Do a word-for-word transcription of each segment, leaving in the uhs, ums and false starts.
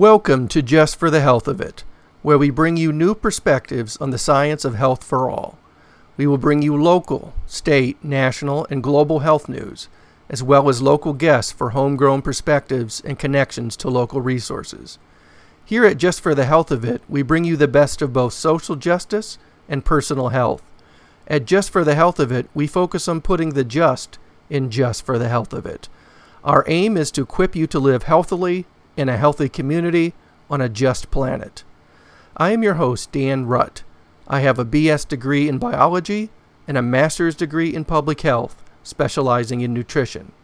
Welcome to Just for the Health of It, where we bring you new perspectives on the science of health for all. We will bring you local, state, national, and global health news, as well as local guests for homegrown perspectives and connections to local resources. Here at Just for the Health of It, we bring you the best of both social justice and personal health. At Just for the Health of It, we focus on putting the just in just for the health of it. Our aim is to equip you to live healthily in a healthy community on a just planet. I am your host, Dan Rutt. I have a B S degree in biology and a master's degree in public health, specializing in nutrition.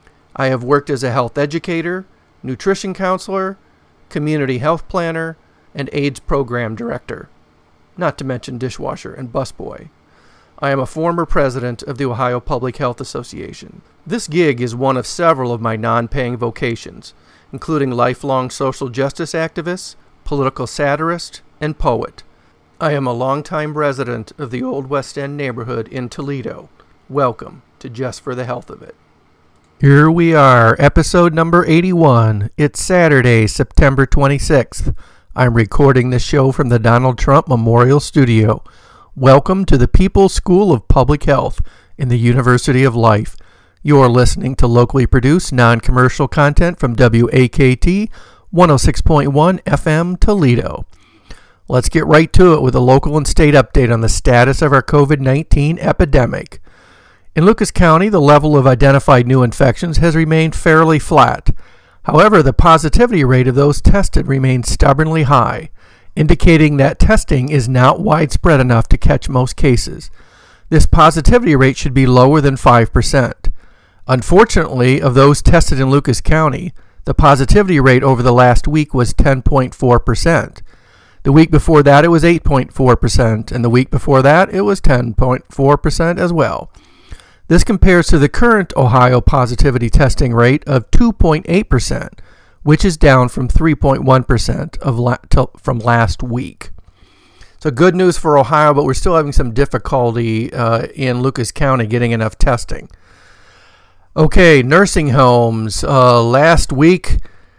I have worked as a health educator, nutrition counselor, community health planner, and AIDS program director, not to mention dishwasher and busboy. I am a former president of the Ohio Public Health Association. This gig is one of several of my non-paying vocations, including lifelong social justice activist, political satirist, and poet. I am a longtime resident of the Old West End neighborhood in Toledo. Welcome to Just for the Health of It. Here we are, episode number eighty-one. It's Saturday, September twenty-sixth. I'm recording this show from the Donald Trump Memorial Studio. Welcome to the People's School of Public Health in the University of Life. You're listening to locally produced, non-commercial content from W A K T one oh six point one F M Toledo. Let's get right to it with a local and state update on the status of our covid nineteen epidemic. In Lucas County, the level of identified new infections has remained fairly flat. However, the positivity rate of those tested remains stubbornly high, indicating that testing is not widespread enough to catch most cases. This positivity rate should be lower than five percent. Unfortunately, of those tested in Lucas County, the positivity rate over the last week was ten point four percent. The week before that, it was eight point four percent, and the week before that, it was ten point four percent as well. This compares to the current Ohio positivity testing rate of two point eight percent, which is down from three point one percent of la- t- from last week. So good news for Ohio, but we're still having some difficulty uh, in Lucas County getting enough testing. Okay, nursing homes. Uh, last week,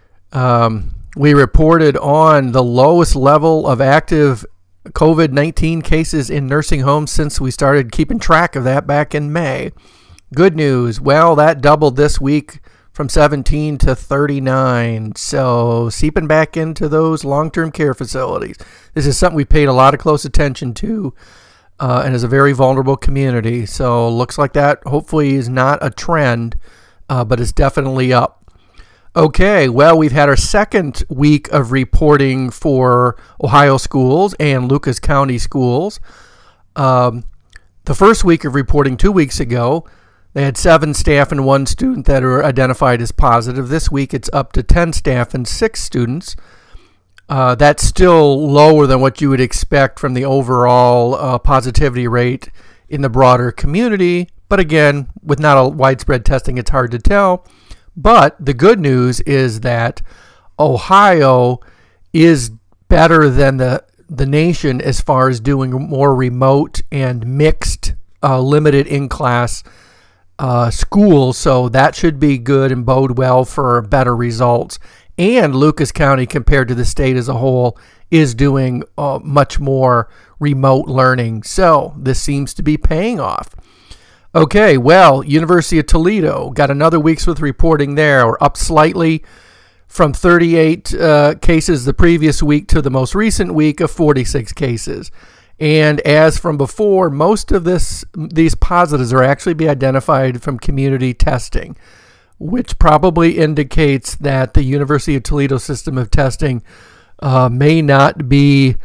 um, we reported on the lowest level of active covid nineteen cases in nursing homes since we started keeping track of that back in May. Good news. Well, that doubled this week from seventeen to thirty-nine. So seeping back into those long-term care facilities. This is something we paid a lot of close attention to. Uh, and is a very vulnerable community. So looks like that hopefully is not a trend, uh, but it's definitely up. Okay, well, we've had our second week of reporting for Ohio schools and Lucas County schools. Um, the first week of reporting two weeks ago, they had seven staff and one student that are identified as positive. This week it's up to ten staff and six students. Uh, that's still lower than what you would expect from the overall uh, positivity rate in the broader community. But again, with not a widespread testing, it's hard to tell. But the good news is that Ohio is better than the, the nation as far as doing more remote and mixed, uh, limited in-class uh, schools. So that should be good and bode well for better results. And Lucas County, compared to the state as a whole, is doing uh, much more remote learning. So this seems to be paying off. Okay, well, University of Toledo got another week's worth of reporting there. We're up slightly from thirty-eight uh, cases the previous week to the most recent week of forty-six cases. And as from before, most of this these positives are actually be identified from community testing, which probably indicates that the University of Toledo system of testing uh, may not be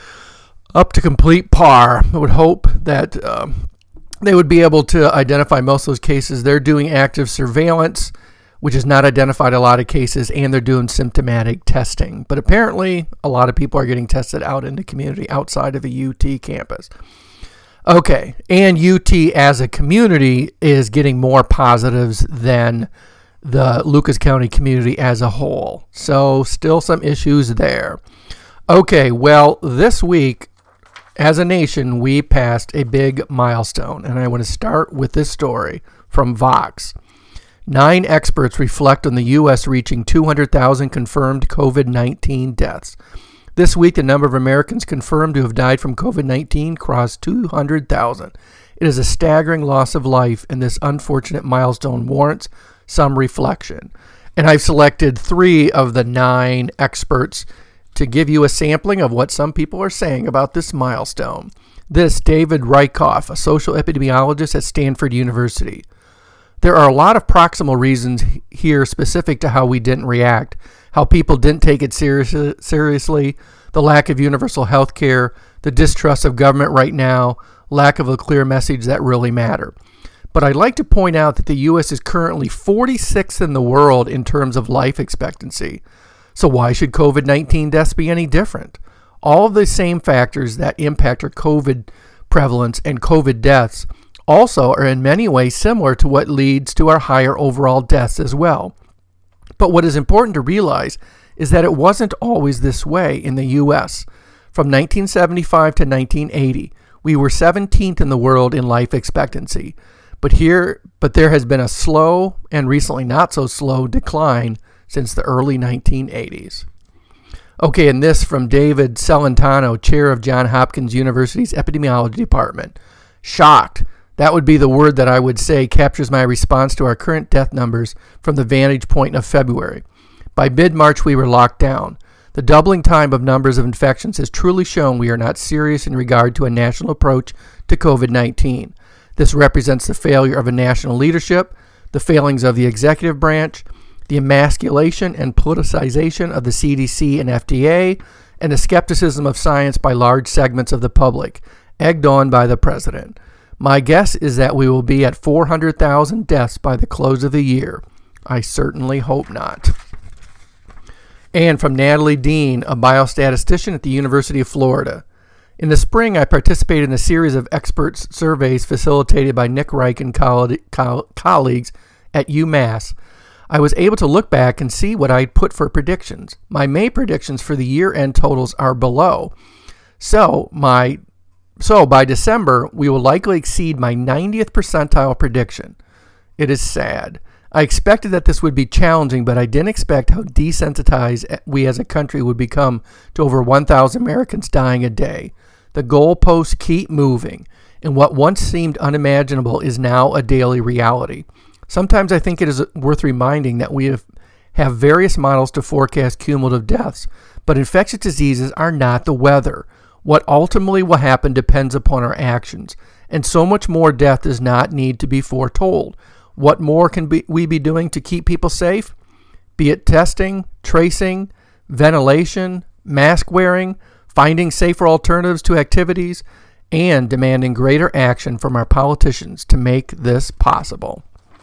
up to complete par. I would hope that uh, they would be able to identify most of those cases. They're doing active surveillance, which has not identified a lot of cases, and they're doing symptomatic testing. But apparently, a lot of people are getting tested out in the community outside of the U T campus. Okay, and U T as a community is getting more positives than the Lucas County community as a whole. So still some issues there. Okay, well, this week, as a nation, we passed a big milestone, and I want to start with this story from Vox. Nine experts reflect on the U S reaching two hundred thousand confirmed COVID nineteen deaths. This week, the number of Americans confirmed to have died from COVID nineteen crossed two hundred thousand. It is a staggering loss of life, and this unfortunate milestone warrants some reflection. And I've selected three of the nine experts to give you a sampling of what some people are saying about this milestone. This, David Rykoff, a social epidemiologist at Stanford University. There are a lot of proximal reasons here specific to how we didn't react, how people didn't take it serious, seriously, the lack of universal health care, the distrust of government right now, lack of a clear message that really matter. But I'd like to point out that the U S is currently forty-sixth in the world in terms of life expectancy. So why should COVID nineteen deaths be any different? All of the same factors that impact our COVID prevalence and COVID deaths also are in many ways similar to what leads to our higher overall deaths as well. But what is important to realize is that it wasn't always this way in the U S. From nineteen seventy-five to nineteen eighty, we were seventeenth in the world in life expectancy. But here, but there has been a slow and recently not so slow decline since the early nineteen eighties. Okay, and this from David Celentano, chair of Johns Hopkins University's Epidemiology Department. Shocked. That would be the word that I would say captures my response to our current death numbers from the vantage point of February. By mid-March, we were locked down. The doubling time of numbers of infections has truly shown we are not serious in regard to a national approach to COVID nineteen. This represents the failure of a national leadership, the failings of the executive branch, the emasculation and politicization of the C D C and F D A, and the skepticism of science by large segments of the public, egged on by the president. My guess is that we will be at four hundred thousand deaths by the close of the year. I certainly hope not. And from Natalie Dean, a biostatistician at the University of Florida. In the spring, I participated in a series of experts surveys facilitated by Nick Reich and coll- coll- colleagues at UMass. I was able to look back and see what I'd put for predictions. My May predictions for the year-end totals are below. So, my so by December, we will likely exceed my ninetieth percentile prediction. It is sad. I expected that this would be challenging, but I didn't expect how desensitized we as a country would become to over one thousand Americans dying a day. The goalposts keep moving, and what once seemed unimaginable is now a daily reality. Sometimes I think it is worth reminding that we have, have various models to forecast cumulative deaths, but infectious diseases are not the weather. What ultimately will happen depends upon our actions, and so much more death does not need to be foretold. What more can be, we be doing to keep people safe? Be it testing, tracing, ventilation, mask wearing, finding safer alternatives to activities, and demanding greater action from our politicians to make this possible.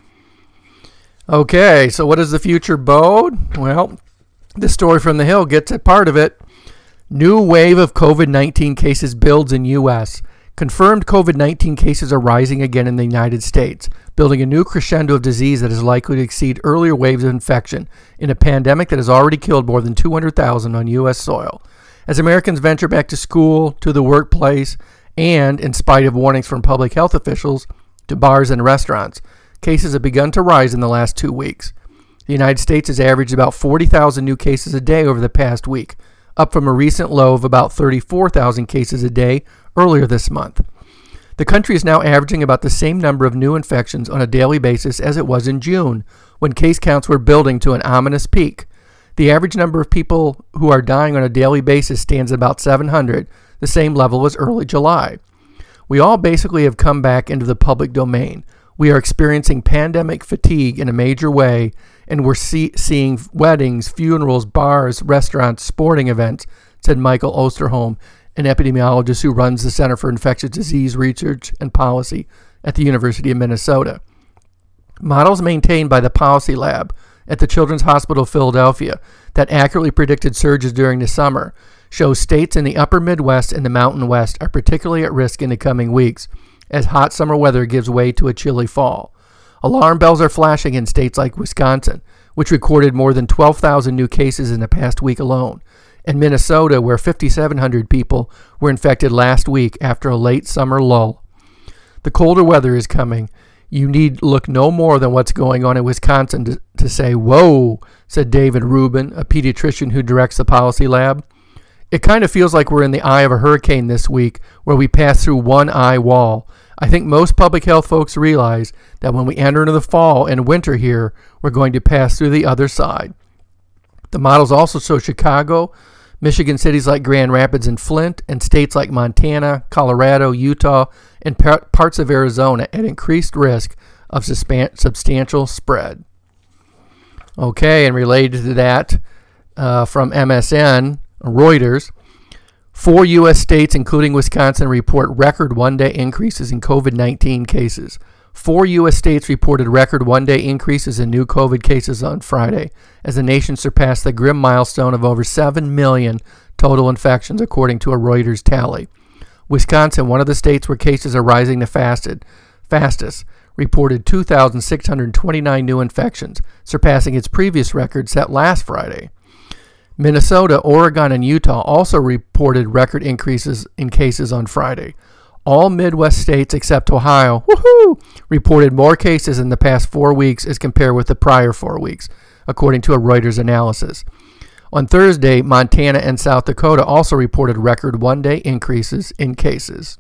Okay, so what does the future bode? Well, this story from the Hill gets at part of it. New wave of COVID nineteen cases builds in U S. Confirmed COVID nineteen cases are rising again in the United States, building a new crescendo of disease that is likely to exceed earlier waves of infection in a pandemic that has already killed more than two hundred thousand on U S soil. As Americans venture back to school, to the workplace, and, in spite of warnings from public health officials, to bars and restaurants, cases have begun to rise in the last two weeks. The United States has averaged about forty thousand new cases a day over the past week, up from a recent low of about thirty-four thousand cases a day earlier this month. The country is now averaging about the same number of new infections on a daily basis as it was in June, when case counts were building to an ominous peak. The average number of people who are dying on a daily basis stands at about seven hundred, the same level as early July. We all basically have come back into the public domain. We are experiencing pandemic fatigue in a major way, and we're see- seeing weddings, funerals, bars, restaurants, sporting events, said Michael Osterholm, an epidemiologist who runs the Center for Infectious Disease Research and Policy at the University of Minnesota. Models maintained by the Policy Lab at the Children's Hospital of Philadelphia that accurately predicted surges during the summer show states in the upper Midwest and the Mountain West are particularly at risk in the coming weeks, as hot summer weather gives way to a chilly fall. Alarm bells are flashing in states like Wisconsin, which recorded more than twelve thousand new cases in the past week alone, and Minnesota, where fifty-seven hundred people were infected last week after a late summer lull. The colder weather is coming. You need look no more than what's going on in Wisconsin to, to say, whoa, said David Rubin, a pediatrician who directs the policy lab. It kind of feels like we're in the eye of a hurricane this week, where we pass through one eye wall. I think most public health folks realize that when we enter into the fall and winter here, we're going to pass through the other side. The models also show Chicago, Michigan cities like Grand Rapids and Flint, and states like Montana, Colorado, Utah, and par- parts of Arizona at increased risk of suspan- substantial spread. Okay, and related to that, uh, from M S N, Reuters, four U S states, including Wisconsin, report record one-day increases in COVID nineteen cases. Four U S states reported record one-day increases in new COVID cases on Friday, as the nation surpassed the grim milestone of over seven million total infections, according to a Reuters tally. Wisconsin, one of the states where cases are rising the fastest, fastest reported two thousand six hundred twenty-nine new infections, surpassing its previous record set last Friday. Minnesota, Oregon, and Utah also reported record increases in cases on Friday. All Midwest states except Ohio, woohoo, reported more cases in the past four weeks as compared with the prior four weeks, according to a Reuters analysis. On Thursday, Montana and South Dakota also reported record one-day increases in cases.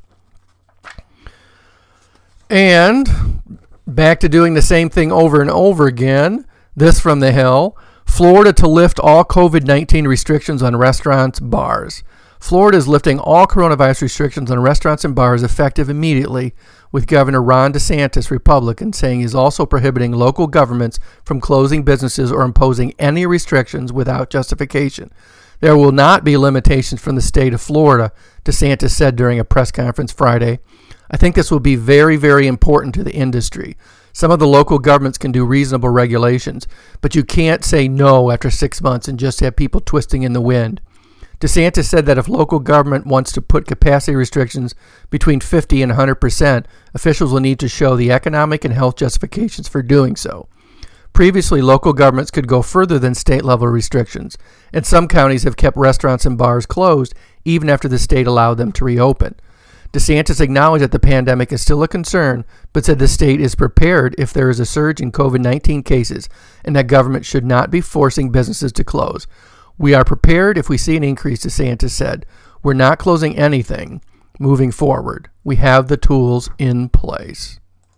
And back to doing the same thing over and over again, this from the Hill. Florida to lift all COVID nineteen restrictions on restaurants, bars. Florida is lifting all coronavirus restrictions on restaurants and bars effective immediately, with Governor Ron DeSantis, Republican, saying he's also prohibiting local governments from closing businesses or imposing any restrictions without justification. There will not be limitations from the state of Florida, DeSantis said during a press conference Friday. I think this will be very, very important to the industry. Some of the local governments can do reasonable regulations, but you can't say no after six months and just have people twisting in the wind. DeSantis said that if local government wants to put capacity restrictions between fifty and one hundred percent, officials will need to show the economic and health justifications for doing so. Previously, local governments could go further than state-level restrictions, and some counties have kept restaurants and bars closed even after the state allowed them to reopen. DeSantis acknowledged that the pandemic is still a concern, but said the state is prepared if there is a surge in COVID nineteen cases and that government should not be forcing businesses to close. We are prepared if we see an increase, DeSantis said. We're not closing anything moving forward. We have the tools in place.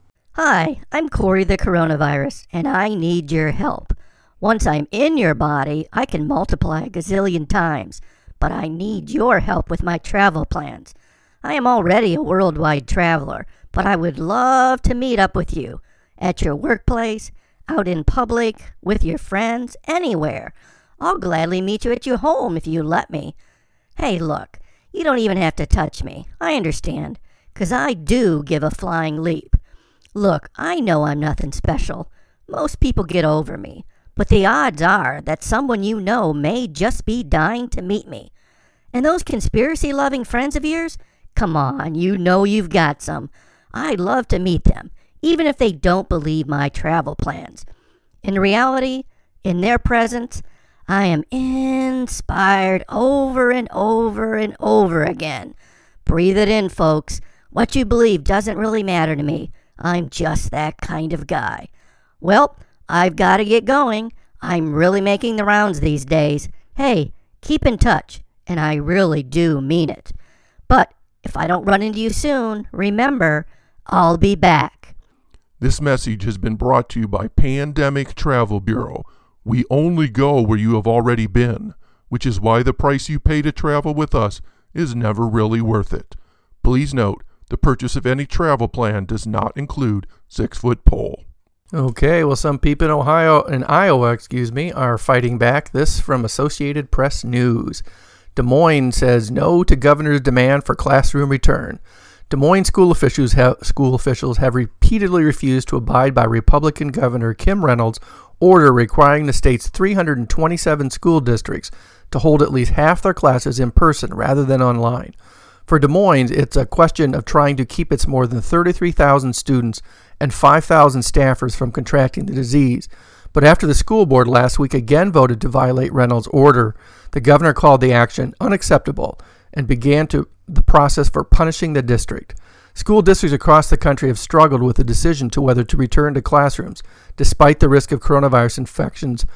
Hi, I'm Corey the Coronavirus, and I need your help. Once I'm in your body, I can multiply a gazillion times, but I need your help with my travel plans. I am already a worldwide traveler, but I would love to meet up with you at your workplace, out in public, with your friends, anywhere. I'll gladly meet you at your home if you let me. Hey, look, you don't even have to touch me. I understand, 'cause I do give a flying leap. Look, I know I'm nothing special. Most people get over me, but the odds are that someone you know may just be dying to meet me. And those conspiracy-loving friends of yours? Come on, you know you've got some. I'd love to meet them, even if they don't believe my travel plans. In reality, in their presence, I am inspired over and over and over again. Breathe it in, folks. What you believe doesn't really matter to me. I'm just that kind of guy. Well, I've got to get going. I'm really making the rounds these days. Hey, keep in touch, and I really do mean it. But if I don't run into you soon, remember, I'll be back. This message has been brought to you by Pandemic Travel Bureau. We only go where you have already been, which is why the price you pay to travel with us is never really worth it. Please note, the purchase of any travel plan does not include six-foot pole. Okay, well, some people in Ohio and Iowa, excuse me, are fighting back. This from Associated Press News. Des Moines says no to governor's demand for classroom return. Des Moines school officials have, school officials have repeatedly refused to abide by Republican Governor Kim Reynolds' order requiring the state's three hundred twenty-seven school districts to hold at least half their classes in person rather than online. For Des Moines, it's a question of trying to keep its more than thirty-three thousand students and five thousand staffers from contracting the disease. But after the school board last week again voted to violate Reynolds' order, the governor called the action unacceptable and began to the process for punishing the district. School districts across the country have struggled with the decision to whether to return to classrooms, despite the risk of coronavirus infections,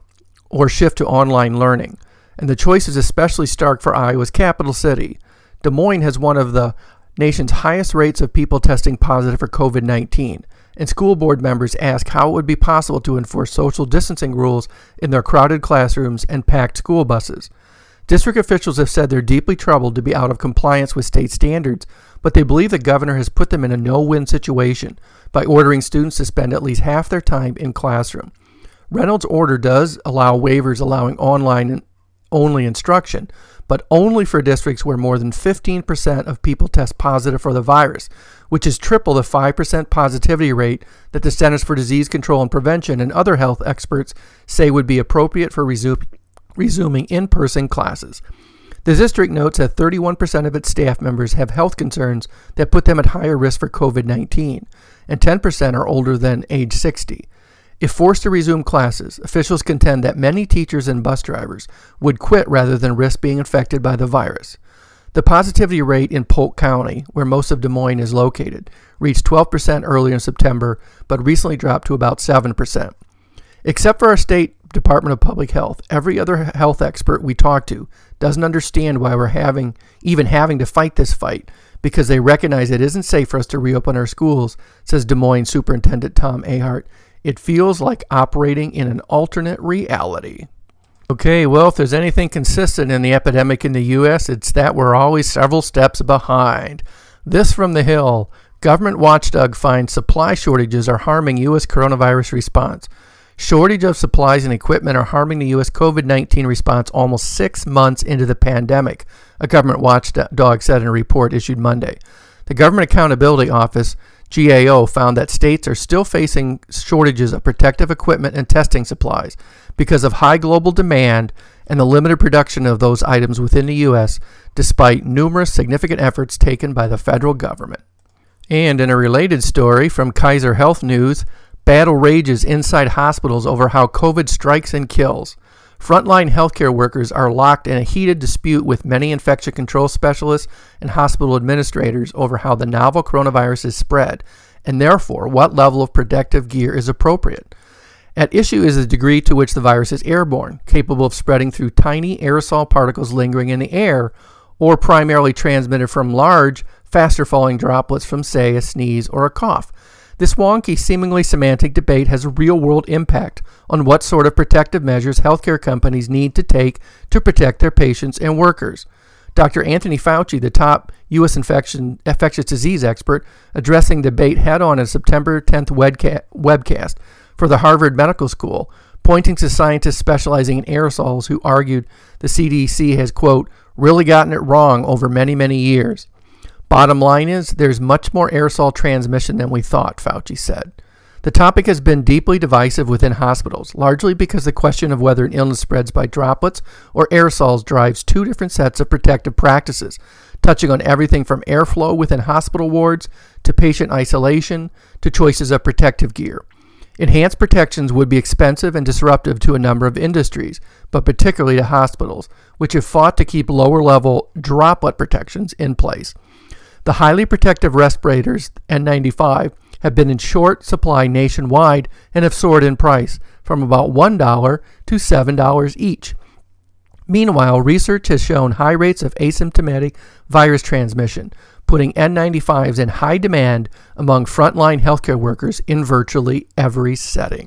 or shift to online learning. And the choice is especially stark for Iowa's capital city. Des Moines has one of the nation's highest rates of people testing positive for covid nineteen, and school board members ask how it would be possible to enforce social distancing rules in their crowded classrooms and packed school buses. District officials have said they're deeply troubled to be out of compliance with state standards, but they believe the governor has put them in a no-win situation by ordering students to spend at least half their time in classroom. Reynolds' order does allow waivers allowing online-only instruction, but only for districts where more than fifteen percent of people test positive for the virus, which is triple the five percent positivity rate that the Centers for Disease Control and Prevention and other health experts say would be appropriate for resu- resuming in-person classes. The district notes that thirty-one percent of its staff members have health concerns that put them at higher risk for covid nineteen, and ten percent are older than age sixty. If forced to resume classes, officials contend that many teachers and bus drivers would quit rather than risk being infected by the virus. The positivity rate in Polk County, where most of Des Moines is located, reached twelve percent earlier in September, but recently dropped to about seven percent. Except for our state Department of Public Health, every other health expert we talk to doesn't understand why we're having, even having to fight this fight, because they recognize it isn't safe for us to reopen our schools, says Des Moines Superintendent Tom Ahart. It feels like operating in an alternate reality. Okay, well, if there's anything consistent in the epidemic in the U S, it's that we're always several steps behind. This from the Hill. Government watchdog finds supply shortages are harming U S coronavirus response. Shortage of supplies and equipment are harming the U S covid nineteen response almost six months into the pandemic, a government watchdog said in a report issued Monday. The Government Accountability Office, G A O, found that states are still facing shortages of protective equipment and testing supplies because of high global demand and the limited production of those items within the U S, despite numerous significant efforts taken by the federal government. And in a related story from Kaiser Health News, battle rages inside hospitals over how COVID strikes and kills. Frontline healthcare workers are locked in a heated dispute with many infection control specialists and hospital administrators over how the novel coronavirus is spread, and therefore what level of protective gear is appropriate. At issue is the degree to which the virus is airborne, capable of spreading through tiny aerosol particles lingering in the air, or primarily transmitted from large, faster-falling droplets from, say, a sneeze or a cough. This wonky, seemingly semantic debate has a real-world impact on what sort of protective measures healthcare companies need to take to protect their patients and workers. Doctor Anthony Fauci, the top U S infection, infectious disease expert, addressing the debate head-on in a September tenth webca- webcast for the Harvard Medical School, pointing to scientists specializing in aerosols who argued the C D C has, quote, really gotten it wrong over many, many years. Bottom line is, there's much more aerosol transmission than we thought, Fauci said. The topic has been deeply divisive within hospitals, largely because the question of whether an illness spreads by droplets or aerosols drives two different sets of protective practices, touching on everything from airflow within hospital wards to patient isolation to choices of protective gear. Enhanced protections would be expensive and disruptive to a number of industries, but particularly to hospitals, which have fought to keep lower-level droplet protections in place. The highly protective respirators, N ninety-five, have been in short supply nationwide and have soared in price from about one dollar to seven dollars each. Meanwhile, research has shown high rates of asymptomatic virus transmission, putting N ninety-fives in high demand among frontline healthcare workers in virtually every setting.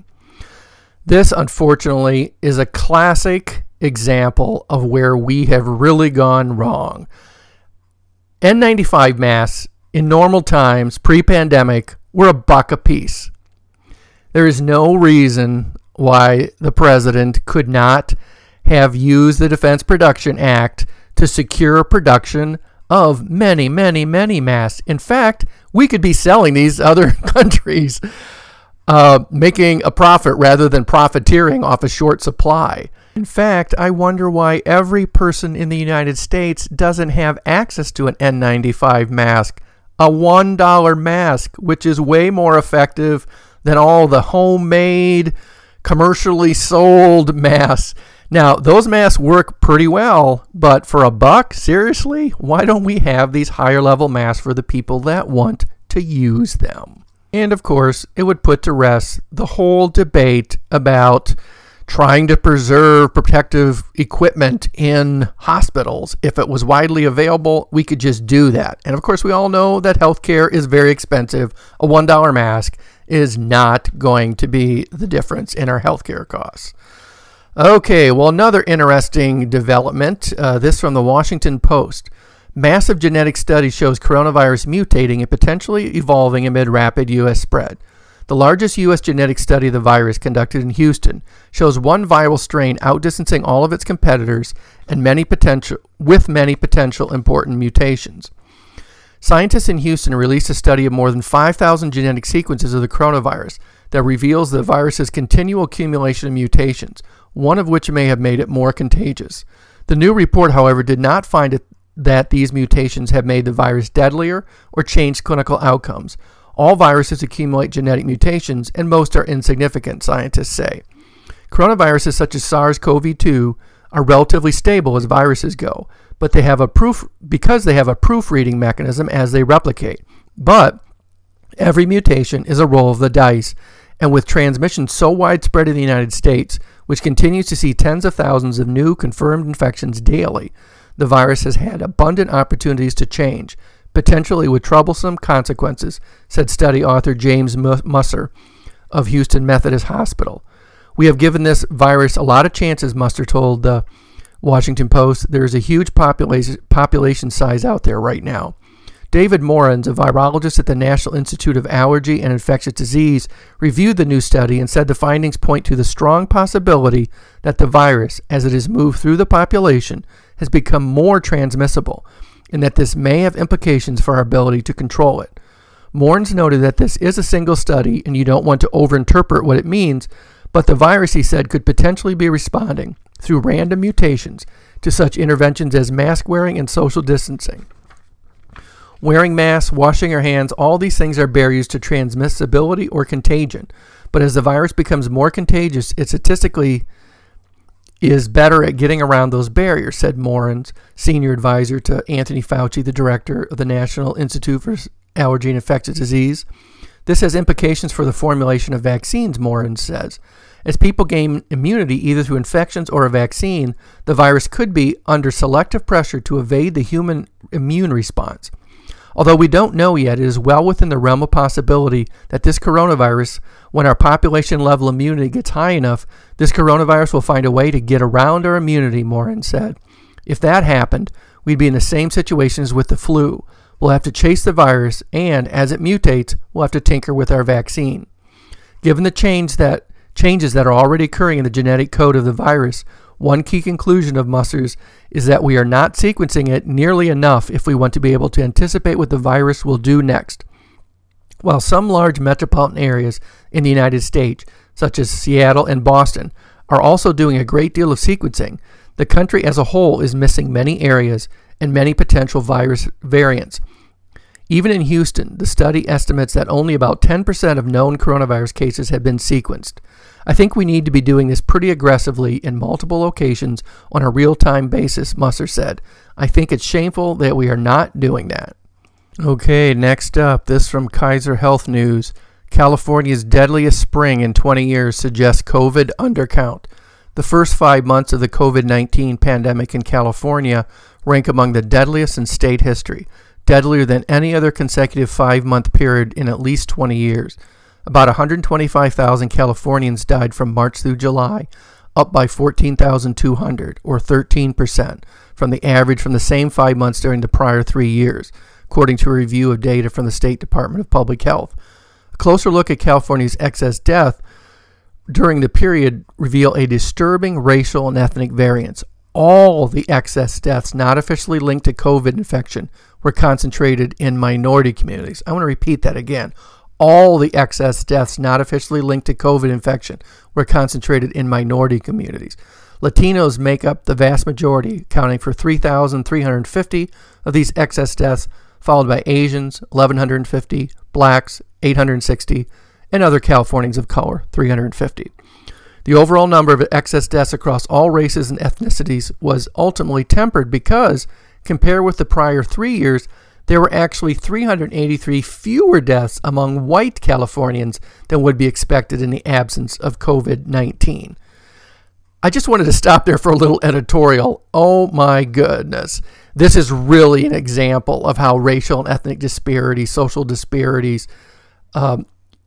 This, unfortunately, is a classic example of where we have really gone wrong. N ninety-five masks in normal times, pre-pandemic, were a buck a piece. There is no reason why the president could not have used the Defense Production Act to secure production of many, many, many masks. In fact, we could be selling these other countries, uh, making a profit rather than profiteering off a short supply. In fact, I wonder why every person in the United States doesn't have access to an N ninety-five mask, a one dollar mask, which is way more effective than all the homemade commercially sold masks. Now, those masks work pretty well, but for a buck, seriously, why don't we have these higher level masks for the people that want to use them? And of course, it would put to rest the whole debate about trying to preserve protective equipment in hospitals. If it was widely available, we could just do that. And of course, we all know that healthcare is very expensive. A one dollar mask is not going to be the difference in our healthcare costs. Okay, well, another interesting development, uh, this from the Washington Post. Massive genetic study shows coronavirus mutating and potentially evolving amid rapid U S spread. The largest U S genetic study of the virus, conducted in Houston, shows one viral strain outdistancing all of its competitors and many potential with many potential important mutations. Scientists in Houston released a study of more than five thousand genetic sequences of the coronavirus that reveals the virus's continual accumulation of mutations, one of which may have made it more contagious. The new report, however, did not find it that these mutations have made the virus deadlier or changed clinical outcomes. All viruses accumulate genetic mutations, and most are insignificant, scientists say. Coronaviruses such as SARS-C o V two are relatively stable as viruses go, but they have a proof because they have a proofreading mechanism as they replicate. But every mutation is a roll of the dice, and with transmission so widespread in the United States, which continues to see tens of thousands of new confirmed infections daily, the virus has had abundant opportunities to change, potentially with troublesome consequences, said study author James Musser of Houston Methodist Hospital. We have given this virus a lot of chances, Musser told the Washington Post. There is a huge population, population size out there right now. David Morans, a virologist at the National Institute of Allergy and Infectious Disease, reviewed the new study and said the findings point to the strong possibility that the virus, as it has moved through the population, has become more transmissible, and that this may have implications for our ability to control it. Morans noted that this is a single study and you don't want to overinterpret what it means, but the virus, he said, could potentially be responding through random mutations to such interventions as mask wearing and social distancing. Wearing masks, washing your hands, all these things are barriers to transmissibility or contagion. But as the virus becomes more contagious, it statistically is better at getting around those barriers, said Morans, senior advisor to Anthony Fauci, the director of the National Institute for Allergy and Infectious Disease. This has implications for the formulation of vaccines, Morans says. As people gain immunity either through infections or a vaccine, the virus could be under selective pressure to evade the human immune response. Although we don't know yet, it is well within the realm of possibility that this coronavirus, when our population level immunity gets high enough, this coronavirus will find a way to get around our immunity, Moran said. If that happened, we'd be in the same situation as with the flu. We'll have to chase the virus, and as it mutates, we'll have to tinker with our vaccine. Given the change that changes that are already occurring in the genetic code of the virus, one key conclusion of Musser's is that we are not sequencing it nearly enough if we want to be able to anticipate what the virus will do next. While some large metropolitan areas in the United States, such as Seattle and Boston, are also doing a great deal of sequencing, the country as a whole is missing many areas and many potential virus variants. Even in Houston, the study estimates that only about ten percent of known coronavirus cases have been sequenced. I think we need to be doing this pretty aggressively in multiple locations on a real-time basis, Musser said. I think it's shameful that we are not doing that. Okay, next up, this from Kaiser Health News. California's deadliest spring in twenty years suggests COVID undercount. The first five months of the COVID nineteen pandemic in California rank among the deadliest in state history, deadlier than any other consecutive five-month period in at least twenty years. About one hundred twenty-five thousand Californians died from March through July, up by fourteen thousand two hundred, or thirteen percent, from the average from the same five months during the prior three years, according to a review of data from the State Department of Public Health. A closer look at California's excess death during the period reveal a disturbing racial and ethnic variance. All the excess deaths not officially linked to COVID infection were concentrated in minority communities. I want to repeat that again. All the excess deaths not officially linked to COVID infection were concentrated in minority communities. Latinos make up the vast majority, accounting for three thousand three hundred fifty of these excess deaths, followed by Asians, one thousand one hundred fifty, blacks, eight hundred sixty, and other Californians of color, three hundred fifty. The overall number of excess deaths across all races and ethnicities was ultimately tempered because, compared with the prior three years, there were actually three hundred eighty-three fewer deaths among white Californians than would be expected in the absence of covid nineteen. I just wanted to stop there for a little editorial. Oh my goodness. This is really an example of how racial and ethnic disparities, social disparities, um,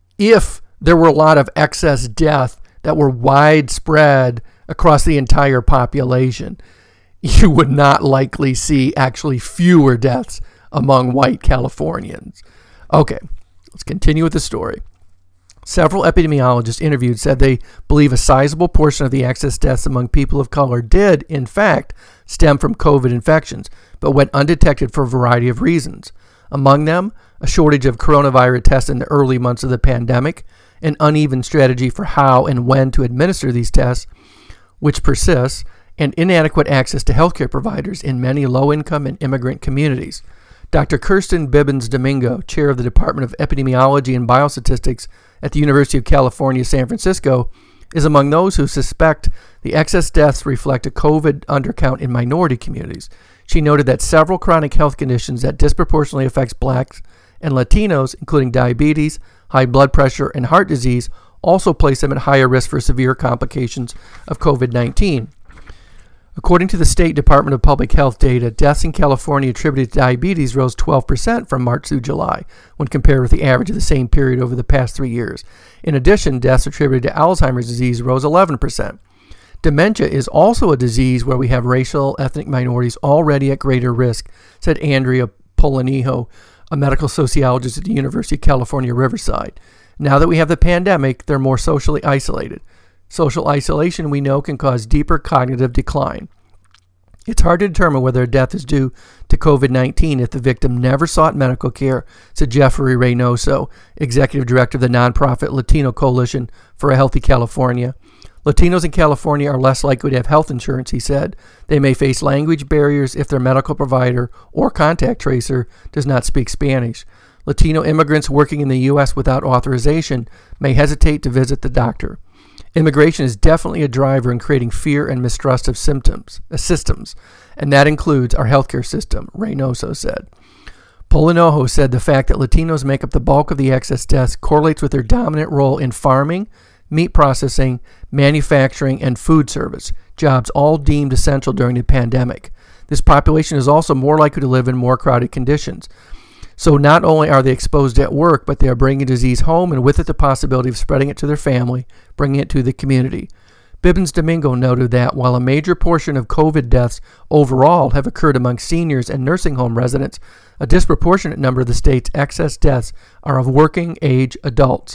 if there were a lot of excess death that were widespread across the entire population, you would not likely see actually fewer deaths among white Californians. Okay, let's continue with the story. Several epidemiologists interviewed said they believe a sizable portion of the excess deaths among people of color did, in fact, stem from COVID infections, but went undetected for a variety of reasons. Among them, a shortage of coronavirus tests in the early months of the pandemic, an uneven strategy for how and when to administer these tests, which persists, and inadequate access to healthcare providers in many low-income and immigrant communities. Doctor Kirsten Bibbins Domingo, chair of the Department of Epidemiology and Biostatistics at the University of California, San Francisco, is among those who suspect the excess deaths reflect a COVID undercount in minority communities. She noted that several chronic health conditions that disproportionately affects blacks and Latinos, including diabetes, high blood pressure, and heart disease, also place them at higher risk for severe complications of covid nineteen. According to the State Department of Public Health data, deaths in California attributed to diabetes rose twelve percent from March through July when compared with the average of the same period over the past three years. In addition, deaths attributed to Alzheimer's disease rose eleven percent. Dementia is also a disease where we have racial ethnic minorities already at greater risk, said Andrea Polonijo, a medical sociologist at the University of California, Riverside. Now that we have the pandemic, they're more socially isolated. Social isolation, we know, can cause deeper cognitive decline. It's hard to determine whether a death is due to covid nineteen if the victim never sought medical care, said Jeffrey Reynoso, executive director of the nonprofit Latino Coalition for a Healthy California. Latinos in California are less likely to have health insurance, he said. They may face language barriers if their medical provider or contact tracer does not speak Spanish. Latino immigrants working in the U S without authorization may hesitate to visit the doctor. Immigration is definitely a driver in creating fear and mistrust of symptoms, uh, systems, and that includes our healthcare system, Reynoso said. Polinojo said the fact that Latinos make up the bulk of the excess deaths correlates with their dominant role in farming, meat processing, manufacturing, and food service, jobs all deemed essential during the pandemic. This population is also more likely to live in more crowded conditions. So not only are they exposed at work, but they are bringing disease home and with it the possibility of spreading it to their family, bringing it to the community. Bibbins Domingo noted that while a major portion of COVID deaths overall have occurred among seniors and nursing home residents, a disproportionate number of the state's excess deaths are of working age adults.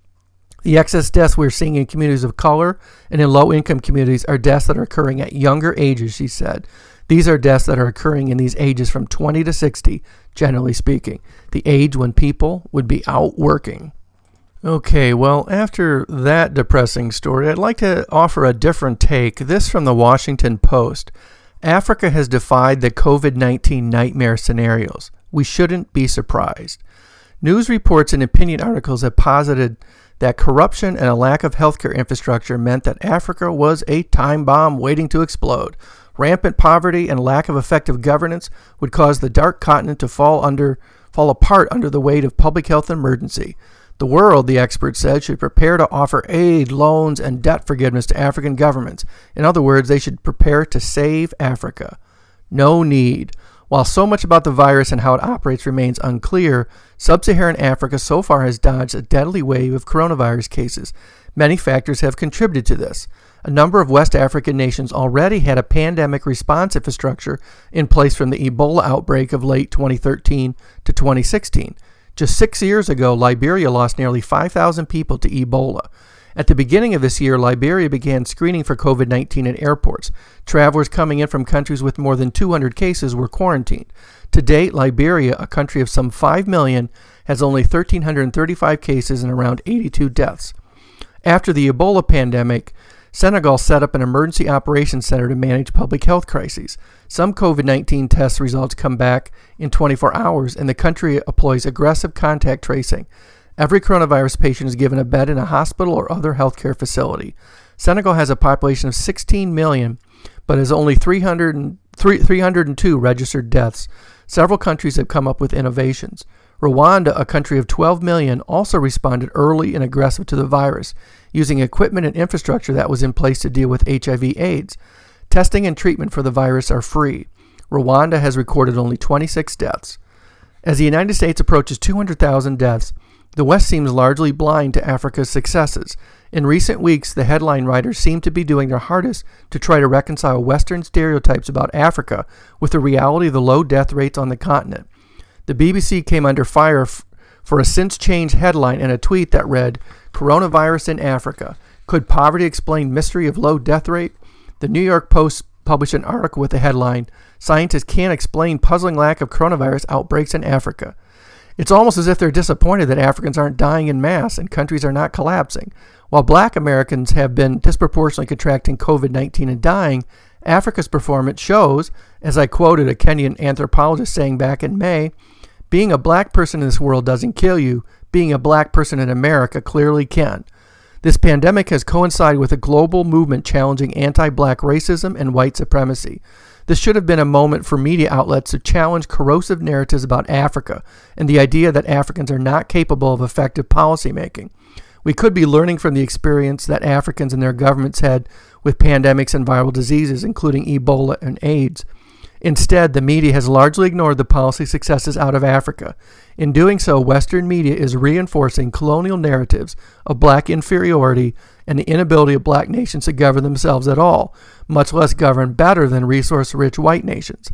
The excess deaths we're seeing in communities of color and in low-income communities are deaths that are occurring at younger ages, she said. These are deaths that are occurring in these ages from twenty to sixty, generally speaking, the age when people would be out working. Okay, well, after that depressing story, I'd like to offer a different take. This from the Washington Post. Africa has defied the covid nineteen nightmare scenarios. We shouldn't be surprised. News reports and opinion articles have posited that corruption and a lack of healthcare infrastructure meant that Africa was a time bomb waiting to explode. Rampant poverty and lack of effective governance would cause the dark continent to fall under, fall apart under the weight of public health emergency. The world, the experts said, should prepare to offer aid, loans, and debt forgiveness to African governments. In other words, they should prepare to save Africa. No need. While so much about the virus and how it operates remains unclear, sub-Saharan Africa so far has dodged a deadly wave of coronavirus cases. Many factors have contributed to this. A number of West African nations already had a pandemic response infrastructure in place from the Ebola outbreak of late twenty thirteen to twenty sixteen. Just six years ago, Liberia lost nearly five thousand people to Ebola. At the beginning of this year, Liberia began screening for covid nineteen at airports. Travelers coming in from countries with more than two hundred cases were quarantined. To date, Liberia, a country of some five million, has only one thousand three hundred thirty-five cases and around eighty-two deaths. After the Ebola pandemic, Senegal set up an emergency operations center to manage public health crises. Some covid nineteen test results come back in twenty-four hours, and the country employs aggressive contact tracing. Every coronavirus patient is given a bed in a hospital or other healthcare facility. Senegal has a population of sixteen million, but has only three hundred, three hundred two registered deaths. Several countries have come up with innovations. Rwanda, a country of twelve million, also responded early and aggressive to the virus, using equipment and infrastructure that was in place to deal with H I V AIDS. Testing and treatment for the virus are free. Rwanda has recorded only twenty-six deaths. As the United States approaches two hundred thousand deaths, the West seems largely blind to Africa's successes. In recent weeks, the headline writers seem to be doing their hardest to try to reconcile Western stereotypes about Africa with the reality of the low death rates on the continent. The B B C came under fire f- for a since-changed headline and a tweet that read, "Coronavirus in Africa. Could poverty explain mystery of low death rate?" The New York Post published an article with the headline, "Scientists Can't Explain Puzzling Lack of Coronavirus Outbreaks in Africa." It's almost as if they're disappointed that Africans aren't dying in mass and countries are not collapsing. While black Americans have been disproportionately contracting covid nineteen and dying, Africa's performance shows, as I quoted a Kenyan anthropologist saying back in May, "Being a black person in this world doesn't kill you. Being a black person in America clearly can." This pandemic has coincided with a global movement challenging anti-black racism and white supremacy. This should have been a moment for media outlets to challenge corrosive narratives about Africa and the idea that Africans are not capable of effective policymaking. We could be learning from the experience that Africans and their governments had with pandemics and viral diseases, including Ebola and AIDS. Instead, the media has largely ignored the policy successes out of Africa. In doing so, Western media is reinforcing colonial narratives of black inferiority and the inability of black nations to govern themselves at all, much less govern better than resource-rich white nations.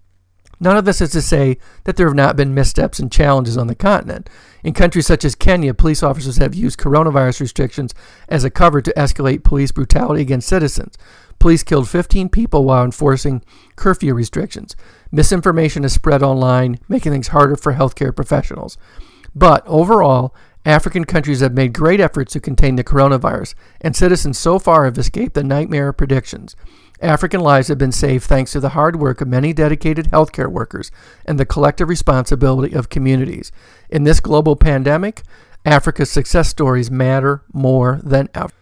None of this is to say that there have not been missteps and challenges on the continent. In countries such as Kenya, police officers have used coronavirus restrictions as a cover to escalate police brutality against citizens. Police killed fifteen people while enforcing curfew restrictions. Misinformation is spread online, making things harder for healthcare professionals. But overall, African countries have made great efforts to contain the coronavirus, and citizens so far have escaped the nightmare predictions. African lives have been saved thanks to the hard work of many dedicated healthcare workers and the collective responsibility of communities. In this global pandemic, Africa's success stories matter more than ever.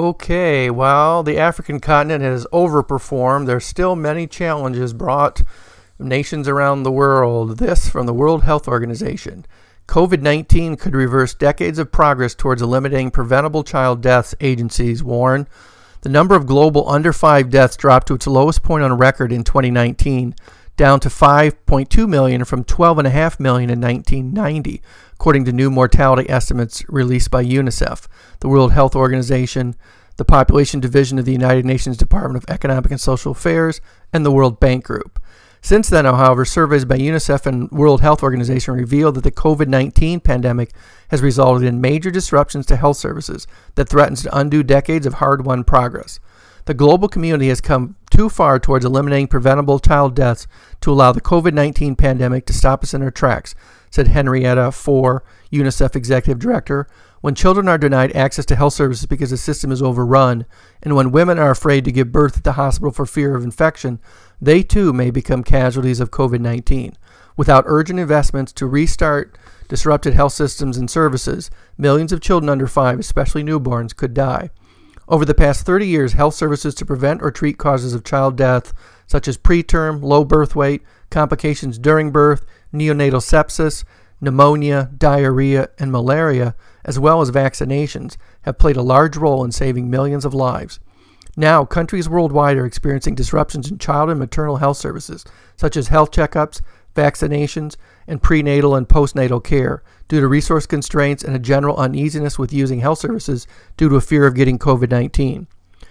Okay, while the African continent has overperformed, there's still many challenges brought nations around the world. This from the World Health Organization. covid nineteen could reverse decades of progress towards eliminating preventable child deaths, agencies warn. The number of global under five deaths dropped to its lowest point on record in twenty nineteen, down to five point two million from twelve point five million in nineteen ninety, according to new mortality estimates released by UNICEF, the World Health Organization, the Population Division of the United Nations Department of Economic and Social Affairs, and the World Bank Group. Since then, however, surveys by UNICEF and World Health Organization revealed that the covid nineteen pandemic has resulted in major disruptions to health services that threatens to undo decades of hard-won progress. The global community has come too far towards eliminating preventable child deaths to allow the covid nineteen pandemic to stop us in our tracks, said Henrietta Fore, UNICEF Executive Director. When children are denied access to health services because the system is overrun, and when women are afraid to give birth at the hospital for fear of infection, they too may become casualties of covid nineteen. Without urgent investments to restart disrupted health systems and services, millions of children under five, especially newborns, could die. Over the past thirty years, health services to prevent or treat causes of child death, such as preterm, low birth weight, complications during birth, neonatal sepsis, pneumonia, diarrhea, and malaria, as well as vaccinations, have played a large role in saving millions of lives. Now, countries worldwide are experiencing disruptions in child and maternal health services, such as health checkups, vaccinations, and prenatal and postnatal care, due to resource constraints and a general uneasiness with using health services due to a fear of getting covid nineteen.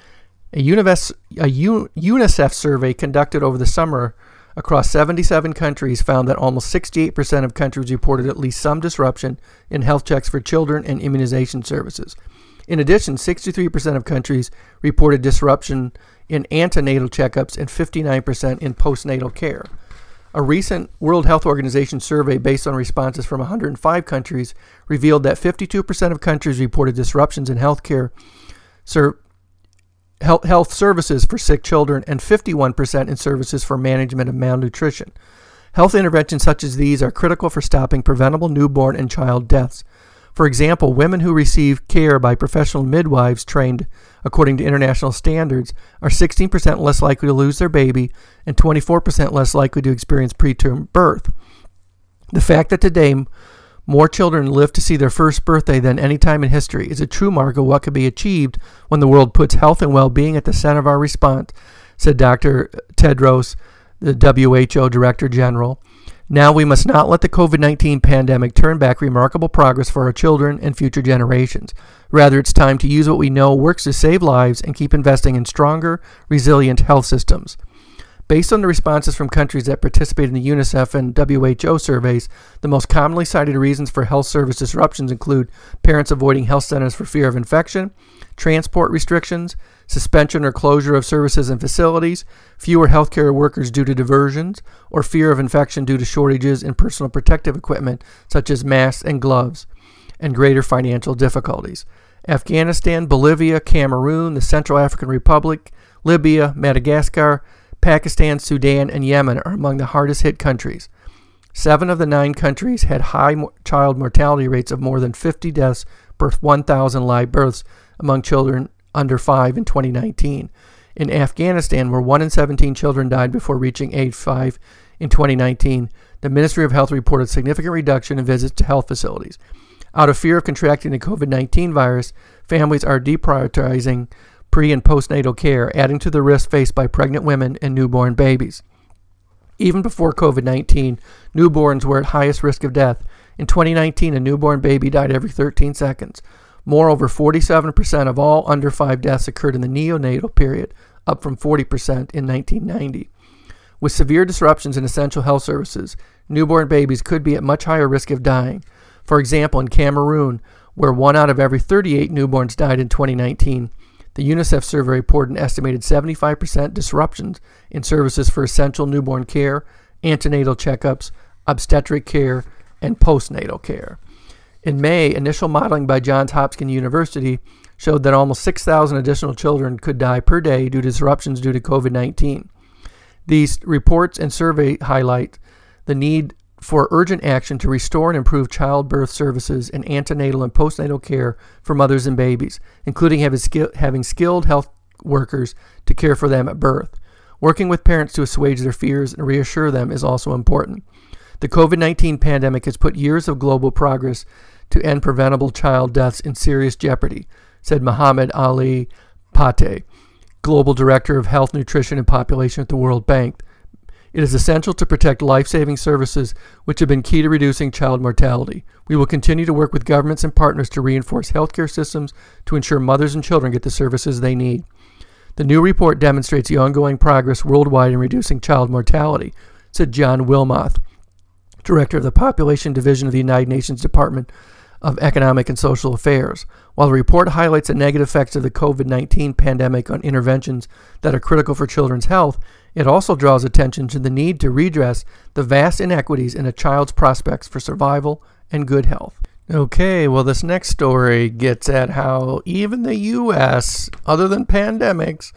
A UNICEF survey conducted over the summer across seventy-seven countries found that almost sixty-eight percent of countries reported at least some disruption in health checks for children and immunization services. In addition, sixty-three percent of countries reported disruption in antenatal checkups and fifty-nine percent in postnatal care. A recent World Health Organization survey based on responses from one hundred five countries revealed that fifty-two percent of countries reported disruptions in healthcare ser- health, health services for sick children and fifty-one percent in services for management of malnutrition. Health interventions such as these are critical for stopping preventable newborn and child deaths. For example, women who receive care by professional midwives trained according to international standards are sixteen percent less likely to lose their baby and twenty-four percent less likely to experience preterm birth. The fact that today more children live to see their first birthday than any time in history is a true mark of what can be achieved when the world puts health and well-being at the center of our response, said Doctor Tedros, the W H O Director General. Now we must not let the COVID nineteen pandemic turn back remarkable progress for our children and future generations. Rather, it's time to use what we know works to save lives and keep investing in stronger, resilient health systems. Based on the responses from countries that participate in the UNICEF and W H O surveys, the most commonly cited reasons for health service disruptions include parents avoiding health centers for fear of infection, transport restrictions, suspension or closure of services and facilities, fewer healthcare workers due to diversions, or fear of infection due to shortages in personal protective equipment such as masks and gloves, and greater financial difficulties. Afghanistan, Bolivia, Cameroon, the Central African Republic, Libya, Madagascar, Pakistan, Sudan, and Yemen are among the hardest hit countries. Seven of the nine countries had high mo- child mortality rates of more than fifty deaths per one thousand live births among children under five in twenty nineteen. In Afghanistan, where one in seventeen children died before reaching age five in twenty nineteen, the Ministry of Health reported significant reduction in visits to health facilities. Out of fear of contracting the COVID nineteen virus, families are deprioritizing pre- and postnatal care, adding to the risk faced by pregnant women and newborn babies. Even before COVID nineteen, newborns were at highest risk of death. In twenty nineteen, a newborn baby died every thirteen seconds. Moreover, forty-seven percent of all under five deaths occurred in the neonatal period, up from forty percent in nineteen ninety. With severe disruptions in essential health services, newborn babies could be at much higher risk of dying. For example, in Cameroon, where one out of every thirty-eight newborns died in twenty nineteen, the UNICEF survey reported an estimated seventy-five percent disruptions in services for essential newborn care, antenatal checkups, obstetric care, and postnatal care. In May, initial modeling by Johns Hopkins University showed that almost six thousand additional children could die per day due to disruptions due to COVID nineteen. These reports and survey highlight the need for urgent action to restore and improve childbirth services and antenatal and postnatal care for mothers and babies, including having, skill- having skilled health workers to care for them at birth. Working with parents to assuage their fears and reassure them is also important. The COVID nineteen pandemic has put years of global progress to end preventable child deaths in serious jeopardy, said Mohammed Ali Pate, Global Director of Health, Nutrition, and Population at the World Bank. It is essential to protect life-saving services, which have been key to reducing child mortality. We will continue to work with governments and partners to reinforce healthcare systems to ensure mothers and children get the services they need. The new report demonstrates the ongoing progress worldwide in reducing child mortality, said John Wilmoth, Director of the Population Division of the United Nations Department of Economic and Social Affairs. While the report highlights the negative effects of the COVID nineteen pandemic on interventions that are critical for children's health, it also draws attention to the need to redress the vast inequities in a child's prospects for survival and good health. Okay, well, this next story gets at how even the U S, other than pandemics,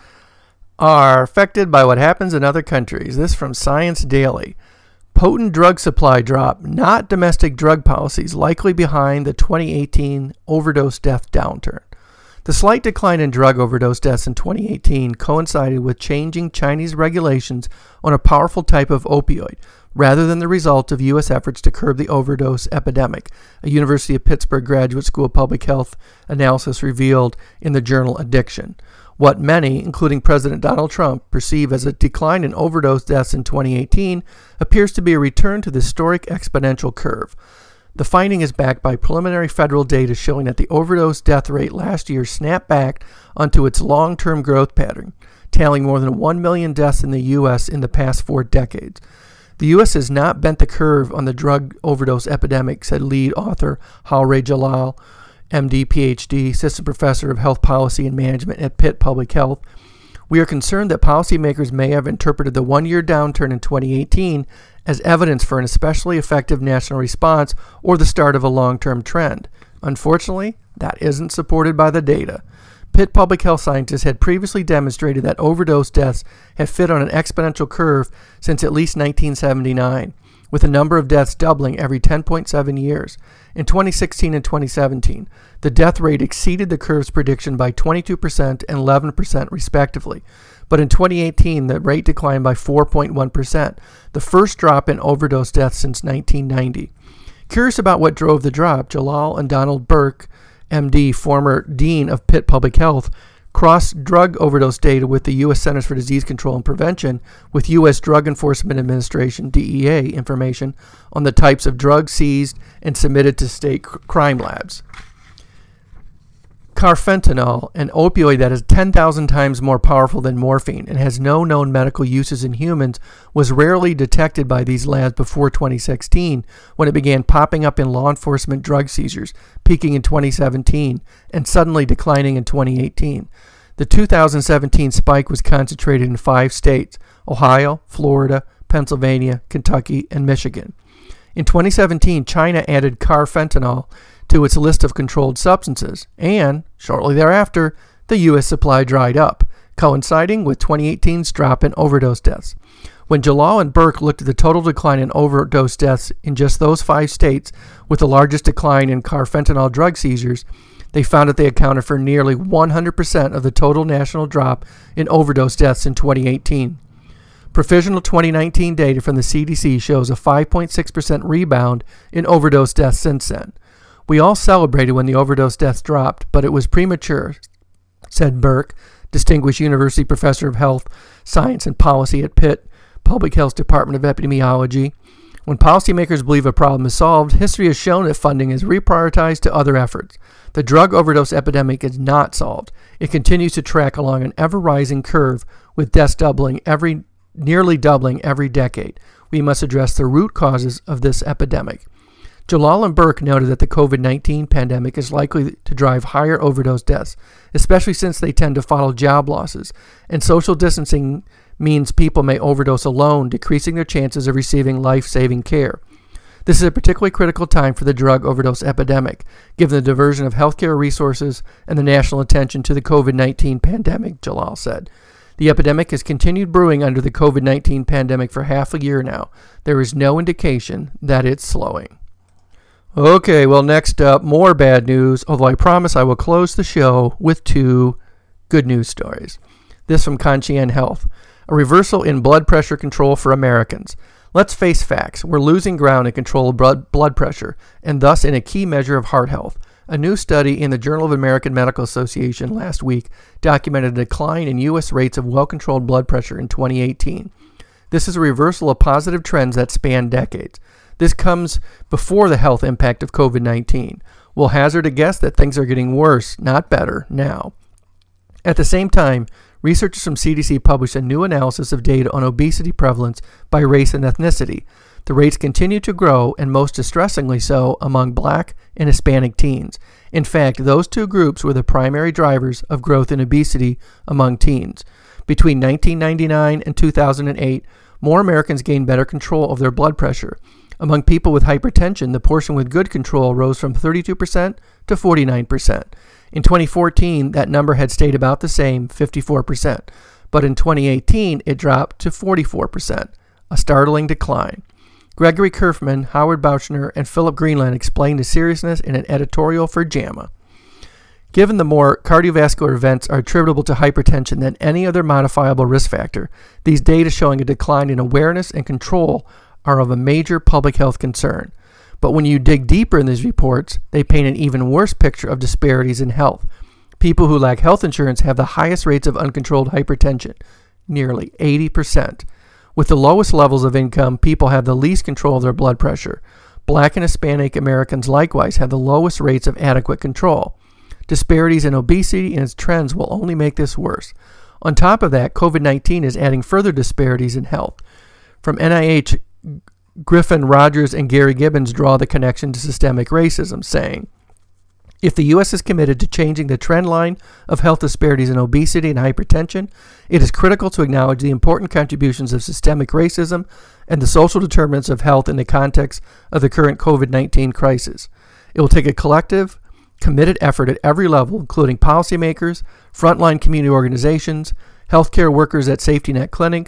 are affected by what happens in other countries. This from Science Daily. Potent drug supply drop, not domestic drug policies, likely behind the twenty eighteen overdose death downturn. The slight decline in drug overdose deaths in twenty eighteen coincided with changing Chinese regulations on a powerful type of opioid, rather than the result of U S efforts to curb the overdose epidemic, a University of Pittsburgh Graduate School of Public Health analysis revealed in the journal Addiction. What many, including President Donald Trump, perceive as a decline in overdose deaths in twenty eighteen appears to be a return to the historic exponential curve. The finding is backed by preliminary federal data showing that the overdose death rate last year snapped back onto its long-term growth pattern, tallying more than one million deaths in the U S in the past four decades. The U S has not bent the curve on the drug overdose epidemic, said lead author Halray Jalal, M D, P H D, Assistant Professor of Health Policy and Management at Pitt Public Health. We are concerned that policymakers may have interpreted the one-year downturn in twenty eighteen as evidence for an especially effective national response or the start of a long-term trend. Unfortunately, that isn't supported by the data. Pitt Public Health scientists had previously demonstrated that overdose deaths have fit on an exponential curve since at least nineteen seventy-nine. with the number of deaths doubling every ten point seven years. In twenty sixteen and twenty seventeen, the death rate exceeded the curve's prediction by twenty-two percent and eleven percent respectively. But in twenty eighteen, the rate declined by four point one percent, the first drop in overdose deaths since nineteen ninety. Curious about what drove the drop, Jalal and Donald Burke, M D, former Dean of Pitt Public Health, crossed drug overdose data with the U S Centers for Disease Control and Prevention with U S Drug Enforcement Administration, D E A, information on the types of drugs seized and submitted to state c- crime labs. Carfentanil, an opioid that is ten thousand times more powerful than morphine and has no known medical uses in humans, was rarely detected by these labs before twenty sixteen, when it began popping up in law enforcement drug seizures, peaking in twenty seventeen and suddenly declining in twenty eighteen. The two thousand seventeen spike was concentrated in five states: Ohio, Florida, Pennsylvania, Kentucky, and Michigan. In twenty seventeen, China added carfentanil to its list of controlled substances, and shortly thereafter, the U S supply dried up, coinciding with twenty eighteen's drop in overdose deaths. When Jalal and Burke looked at the total decline in overdose deaths in just those five states, with the largest decline in carfentanil drug seizures, they found that they accounted for nearly one hundred percent of the total national drop in overdose deaths in twenty eighteen. Provisional twenty nineteen data from the C D C shows a five point six percent rebound in overdose deaths since then. We all celebrated when the overdose deaths dropped, but it was premature, said Burke, distinguished university professor of health science and policy at Pitt Public Health Department of Epidemiology. When policymakers believe a problem is solved, history has shown that funding is reprioritized to other efforts. The drug overdose epidemic is not solved. It continues to track along an ever-rising curve, with deaths doubling every, nearly doubling every decade. We must address the root causes of this epidemic. Jalal and Burke noted that the covid nineteen pandemic is likely to drive higher overdose deaths, especially since they tend to follow job losses, and social distancing means people may overdose alone, decreasing their chances of receiving life-saving care. This is a particularly critical time for the drug overdose epidemic, given the diversion of healthcare resources and the national attention to the covid nineteen pandemic, Jalal said. The epidemic has continued brewing under the covid nineteen pandemic for half a year now. There is no indication that it's slowing. Okay, well, next up, more bad news, although I promise I will close the show with two good news stories. This from Kanchian Health. A reversal in blood pressure control for Americans. Let's face facts. We're losing ground in control of blood, blood pressure, and thus in a key measure of heart health. A new study in the Journal of American Medical Association last week documented a decline in U S rates of well-controlled blood pressure in twenty eighteen. This is a reversal of positive trends that span decades. This comes before the health impact of covid nineteen. We'll hazard a guess that things are getting worse, not better, now. At the same time, researchers from C D C published a new analysis of data on obesity prevalence by race and ethnicity. The rates continue to grow, and most distressingly so, among Black and Hispanic teens. In fact, those two groups were the primary drivers of growth in obesity among teens. Between nineteen ninety-nine and two thousand eight, more Americans gained better control of their blood pressure. Among people with hypertension, the portion with good control rose from thirty-two percent to forty-nine percent. In twenty fourteen, that number had stayed about the same, fifty-four percent. But in twenty eighteen, it dropped to forty-four percent, a startling decline. Gregory Kerfman, Howard Bouchner, and Philip Greenland explained the seriousness in an editorial for JAMA. Given the more cardiovascular events are attributable to hypertension than any other modifiable risk factor, these data showing a decline in awareness and control are of a major public health concern. But when you dig deeper in these reports, they paint an even worse picture of disparities in health. People who lack health insurance have the highest rates of uncontrolled hypertension, nearly eighty percent. With the lowest levels of income, people have the least control of their blood pressure. Black and Hispanic Americans likewise have the lowest rates of adequate control. Disparities in obesity and its trends will only make this worse. On top of that, covid nineteen is adding further disparities in health. From N I H, Griffin, Rogers, and Gary Gibbons draw the connection to systemic racism, saying, if the U S is committed to changing the trend line of health disparities in obesity and hypertension, it is critical to acknowledge the important contributions of systemic racism and the social determinants of health in the context of the current covid nineteen crisis. It will take a collective, committed effort at every level, including policymakers, frontline community organizations, healthcare workers at safety net clinics,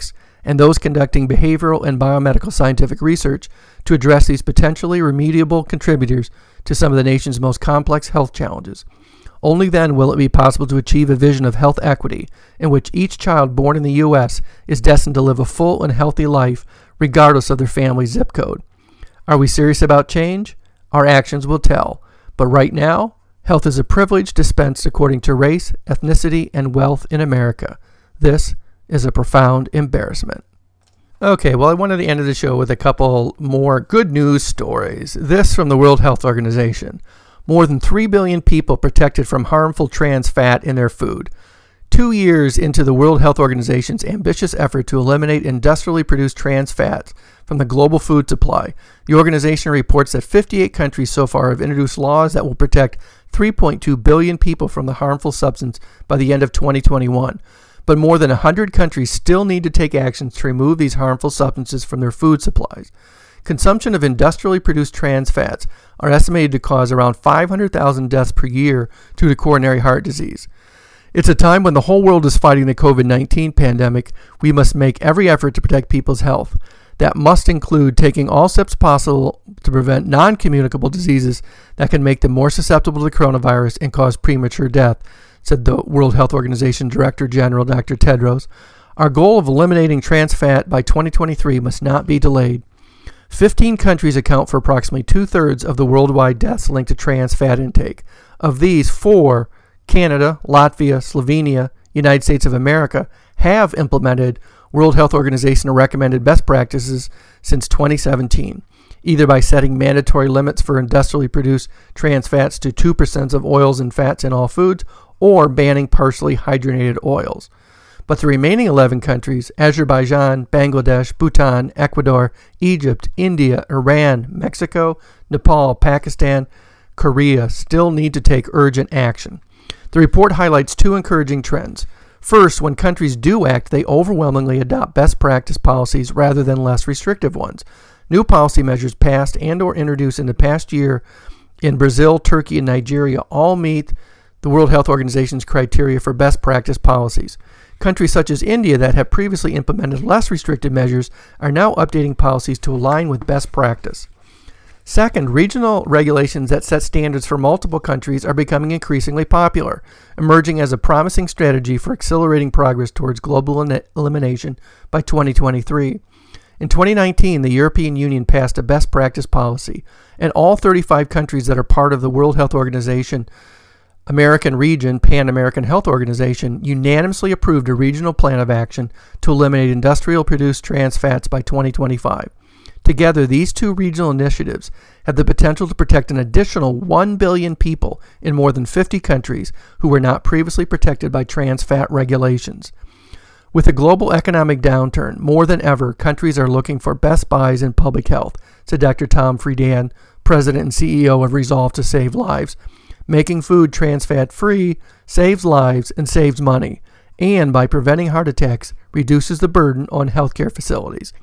and those conducting behavioral and biomedical scientific research to address these potentially remediable contributors to some of the nation's most complex health challenges. Only then will it be possible to achieve a vision of health equity in which each child born in the U S is destined to live a full and healthy life regardless of their family's zip code. Are we serious about change? Our actions will tell. But right now, health is a privilege dispensed according to race, ethnicity, and wealth in America. This is a profound embarrassment. Okay, well, I wanted to end of the show with a couple more good news stories. This from the World Health Organization. More than three billion people protected from harmful trans fat in their food. Two years into the World Health Organization's ambitious effort to eliminate industrially produced trans fats from the global food supply, the organization reports that fifty-eight countries so far have introduced laws that will protect three point two billion people from the harmful substance by the end of twenty twenty-one. But more than one hundred countries still need to take actions to remove these harmful substances from their food supplies. Consumption of industrially produced trans fats are estimated to cause around five hundred thousand deaths per year due to coronary heart disease. It's a time when the whole world is fighting the covid nineteen pandemic. We must make every effort to protect people's health. That must include taking all steps possible to prevent non-communicable diseases that can make them more susceptible to the coronavirus and cause premature death, said the World Health Organization Director General Doctor Tedros. Our goal of eliminating trans fat by twenty twenty-three must not be delayed. fifteen countries account for approximately two-thirds of the worldwide deaths linked to trans fat intake. Of these, four, Canada, Latvia, Slovenia, United States of America, have implemented World Health Organization recommended best practices since twenty seventeen, either by setting mandatory limits for industrially produced trans fats to two percent of oils and fats in all foods, or banning partially hydrogenated oils. But the remaining eleven countries, Azerbaijan, Bangladesh, Bhutan, Ecuador, Egypt, India, Iran, Mexico, Nepal, Pakistan, Korea, still need to take urgent action. The report highlights two encouraging trends. First, when countries do act, they overwhelmingly adopt best practice policies rather than less restrictive ones. New policy measures passed and or introduced in the past year in Brazil, Turkey, and Nigeria all meet the World Health Organization's criteria for best practice policies. Countries such as India that have previously implemented less restrictive measures are now updating policies to align with best practice. Second, regional regulations that set standards for multiple countries are becoming increasingly popular, emerging as a promising strategy for accelerating progress towards global el- elimination by twenty twenty-three. In twenty nineteen, the European Union passed a best practice policy, and all thirty-five countries that are part of the World Health Organization American Region, Pan-American Health Organization, unanimously approved a regional plan of action to eliminate industrial produced trans fats by twenty twenty-five. Together, these two regional initiatives have the potential to protect an additional one billion people in more than fifty countries who were not previously protected by trans fat regulations. With a global economic downturn, more than ever, countries are looking for best buys in public health, said Doctor Tom Friedan, President and C E O of Resolve to Save Lives. Making food trans fat free saves lives and saves money, and by preventing heart attacks, reduces the burden on healthcare facilities.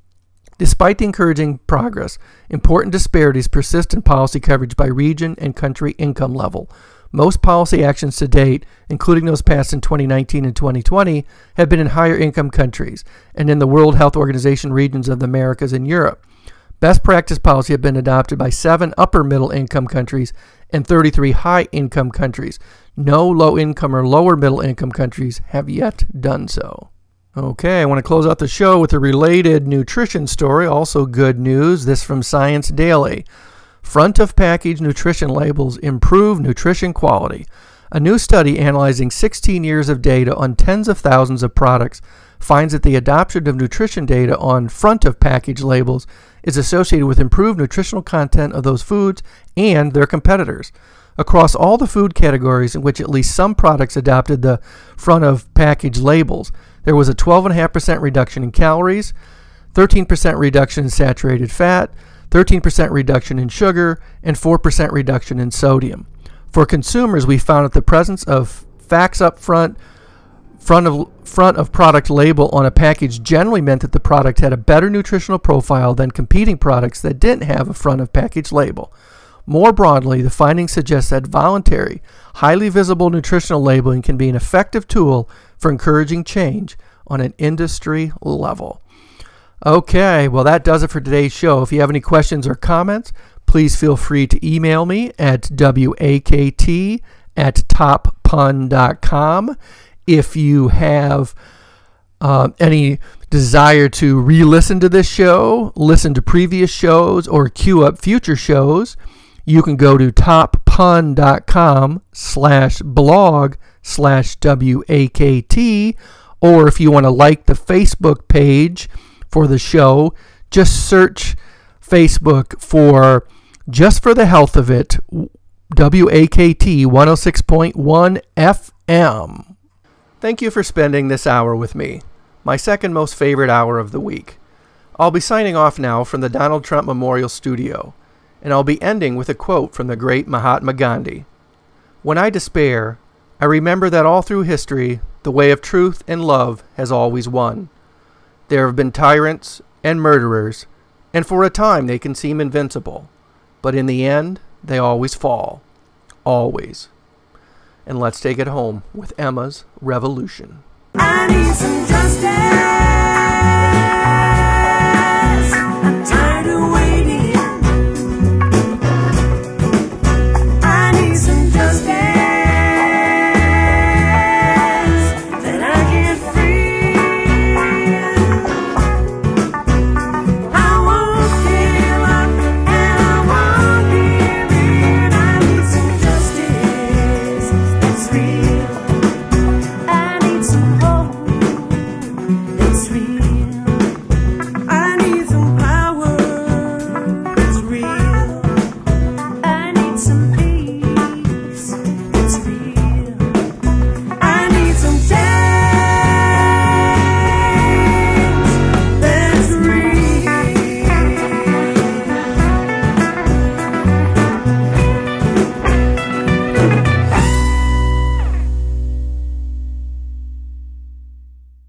Despite the encouraging progress, important disparities persist in policy coverage by region and country income level. Most policy actions to date, including those passed in twenty nineteen and twenty twenty, have been in higher income countries and in the World Health Organization regions of the Americas and Europe. Best practice policy have been adopted by seven upper middle income countries and thirty-three high income countries. No low income or lower middle income countries have yet done so. Okay, I want to close out the show with a related nutrition story, also good news. This from Science Daily. Front of package nutrition labels improve nutrition quality. A new study analyzing sixteen years of data on tens of thousands of products finds that the adoption of nutrition data on front of package labels is associated with improved nutritional content of those foods and their competitors. Across all the food categories in which at least some products adopted the front of package labels, there was a twelve point five percent reduction in calories, thirteen percent reduction in saturated fat, thirteen percent reduction in sugar, and four percent reduction in sodium. For consumers, we found that the presence of facts up front, front of, front of product label on a package generally meant that the product had a better nutritional profile than competing products that didn't have a front of package label. More broadly, the findings suggest that voluntary, highly visible nutritional labeling can be an effective tool for encouraging change on an industry level. Okay, well, that does it for today's show. If you have any questions or comments, please feel free to email me at wakt at top pun dot com. If you have uh, any desire to re-listen to this show, listen to previous shows, or queue up future shows, you can go to top pun dot com slash blog slash W A K T, or if you want to like the Facebook page for the show, just search Facebook for Just for the Health of It, W A K T one oh six point one F M. Thank you for spending this hour with me, my second most favorite hour of the week. I'll be signing off now from the Donald Trump Memorial Studio, and I'll be ending with a quote from the great Mahatma Gandhi. When I despair, I remember that all through history, the way of truth and love has always won. There have been tyrants and murderers, and for a time they can seem invincible, but in the end, they always fall. Always. And let's take it home with Emma's Revolution. I need some justice.